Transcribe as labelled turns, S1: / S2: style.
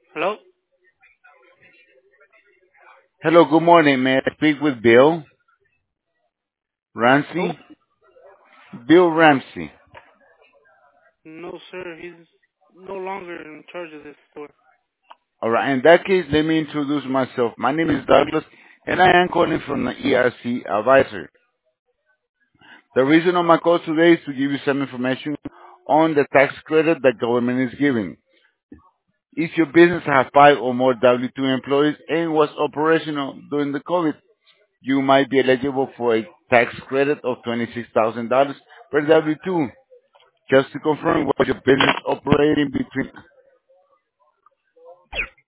S1: Hello?
S2: Hello, good morning. May I speak with Bill
S1: Who?
S2: Ramsey? Bill Ramsey.
S1: No, sir. He's no longer in charge of this store.
S2: All right. In that case, let me introduce myself. My name is Douglas, and I am calling from the ERC Advisor. The reason of my call today is to give you some information on the tax credit the government is giving. If your business has 5 or more W-2 employees and was operational during the COVID, you might be eligible for a tax credit of $26,000 per W-2. Just to confirm, was your business operating between